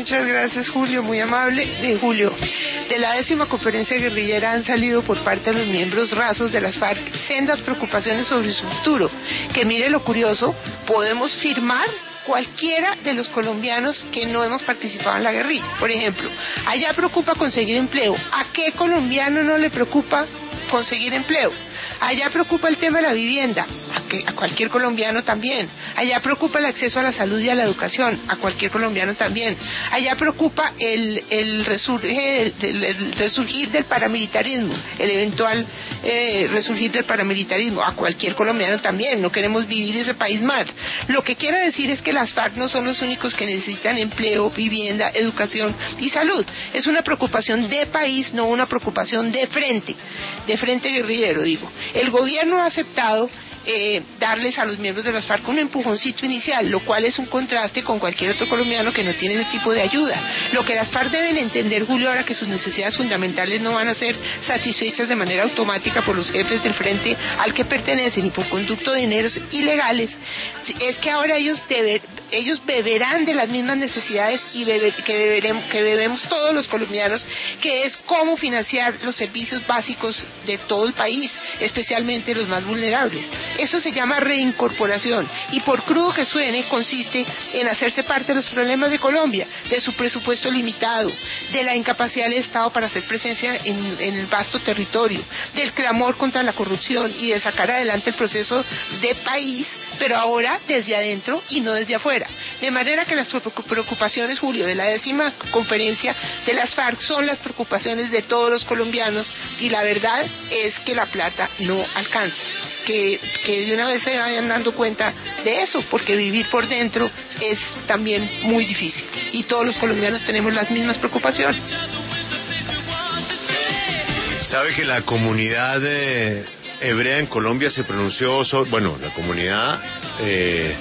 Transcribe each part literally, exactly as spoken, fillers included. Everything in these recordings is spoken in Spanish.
Muchas gracias, Julio, muy amable. De Julio, de la décima conferencia guerrillera han salido por parte de los miembros rasos de las FARC sendas preocupaciones sobre su futuro, que mire lo curioso, podemos firmar cualquiera de los colombianos que no hemos participado en la guerrilla. Por ejemplo, allá preocupa conseguir empleo. ¿A qué colombiano no le preocupa conseguir empleo? Allá preocupa el tema de la vivienda, a, que, a cualquier colombiano también. Allá preocupa el acceso a la salud y a la educación, a cualquier colombiano también. Allá preocupa el, el, resurge, el, el, el resurgir del paramilitarismo, el eventual eh, resurgir del paramilitarismo, a cualquier colombiano también. No queremos vivir ese país más. Lo que quiero decir es que las FARC no son los únicos que necesitan empleo, vivienda, educación y salud. Es una preocupación de país, no una preocupación de frente, de frente guerrillero, digo. El gobierno ha aceptado eh, darles a los miembros de las FARC un empujoncito inicial, lo cual es un contraste con cualquier otro colombiano que no tiene ese tipo de ayuda. Lo que las FARC deben entender, Julio, ahora que sus necesidades fundamentales no van a ser satisfechas de manera automática por los jefes del frente al que pertenecen y por conducto de dineros ilegales, es que ahora ellos deben... ellos beberán de las mismas necesidades y bebe, que, deberemos, que debemos todos los colombianos, que es cómo financiar los servicios básicos de todo el país, especialmente los más vulnerables. Eso se llama reincorporación y, por crudo que suene, consiste en hacerse parte de los problemas de Colombia, de su presupuesto limitado, de la incapacidad del Estado para hacer presencia en, en el vasto territorio, del clamor contra la corrupción y de sacar adelante el proceso de país, pero ahora desde adentro y no desde afuera. De manera que las preocupaciones, Julio, de la décima conferencia de las FARC son las preocupaciones de todos los colombianos, y la verdad es que la plata no alcanza. Que, que de una vez se vayan dando cuenta de eso, porque vivir por dentro es también muy difícil y todos los colombianos tenemos las mismas preocupaciones. ¿Sabe que la comunidad eh, hebrea en Colombia se pronunció sobre, bueno, la comunidad... Eh,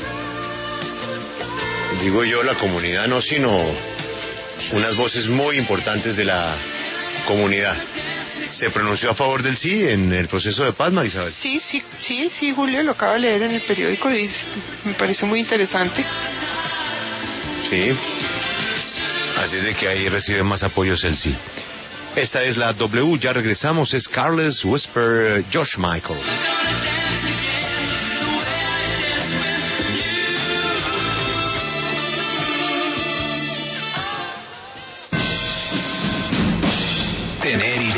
Digo yo la comunidad, no, sino unas voces muy importantes de la comunidad. ¿Se pronunció a favor del sí en el proceso de paz, Marisabel? Sí, sí, sí, sí, Julio, lo acabo de leer en el periódico y me parece muy interesante. Sí, así es de que ahí recibe más apoyos el sí. Esta es la W, ya regresamos, es Careless Whisper, Josh Michael.